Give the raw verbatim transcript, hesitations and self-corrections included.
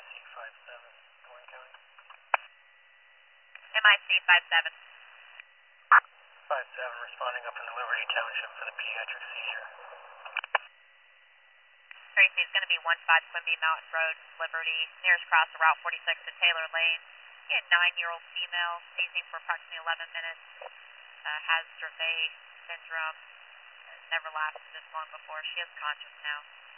C five seven, Warren County. M I C five seven. five seven, responding up in the Liberty Township for the pediatric seizure. Tracy, it's going to be one five Quimby Mountain Road, Liberty, nearest cross of Route forty-six to Taylor Lane. She had nine-year-old female, seizing for approximately eleven minutes, uh, has Dravet syndrome, uh, never lapsed this long before. She is conscious now.